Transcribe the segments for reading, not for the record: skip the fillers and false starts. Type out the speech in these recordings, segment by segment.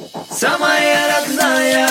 Самая родная.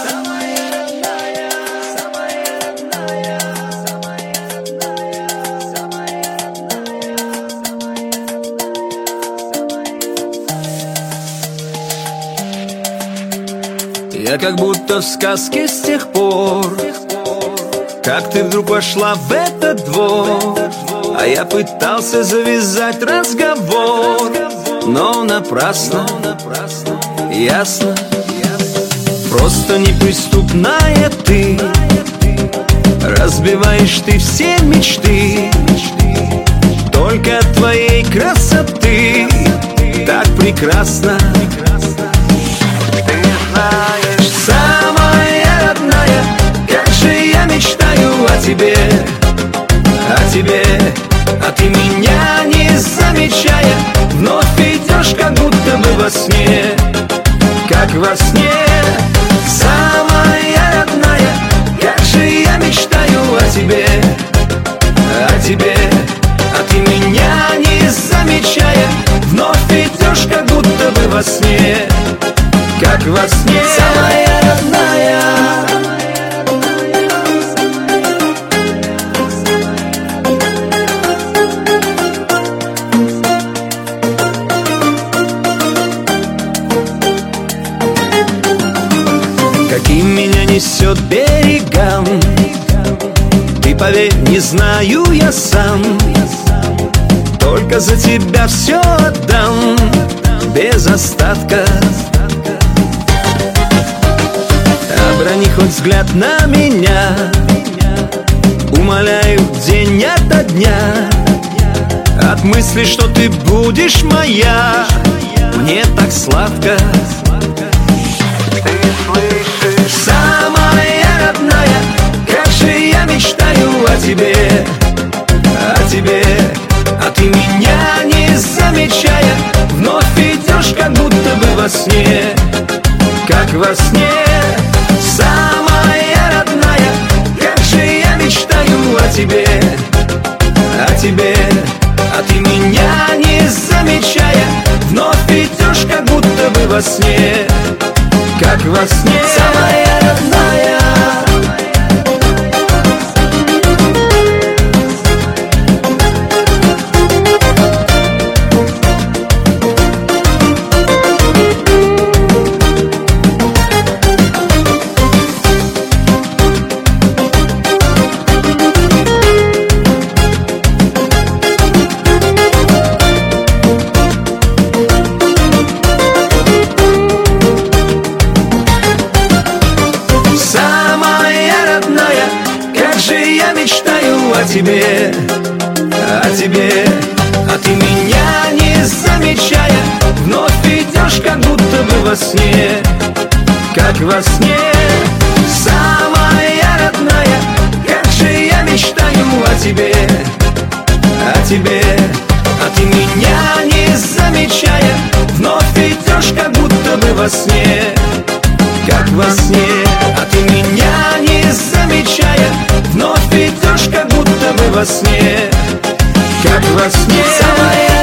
Я как будто в сказке с тех пор, как ты вдруг вошла в этот двор. А я пытался завязать разговор, но напрасно, ясно. Просто неприступная ты, разбиваешь ты все мечты. Только от твоей красоты так прекрасно. Ты знаешь, самая родная, как же я мечтаю о тебе, о тебе. А ты меня не замечая, вновь идешь, как будто бы во сне, как во сне. Самая родная, как же я мечтаю о тебе, о тебе. А ты меня не замечая, вновь идешь, как будто бы во сне, как во сне. Самая родная. Каким меня несет берегам, ты поверь, не знаю я сам. Только за тебя все отдам, без остатка. Оброни хоть взгляд на меня, умоляю день ото дня. От мысли, что ты будешь моя, мне так сладко. Самая родная, как же я мечтаю о тебе, о тебе. А ты меня не замечая, вновь идешь, как будто бы во сне, как во сне. Самая родная, как же я мечтаю о тебе, о тебе. А ты меня не замечая, вновь идешь, как будто бы во сне, как во сне. Самая родная. О тебе, о тебе. А ты меня не замечая, вновь идешь, как будто бы во сне, как во сне. Самая родная, как же я мечтаю о тебе, о тебе. А ты меня не замечая, вновь идешь, как будто бы во сне, как во сне. А ты меня не замечая, вновь идешь, как будто бы во сне, как во сне. Самая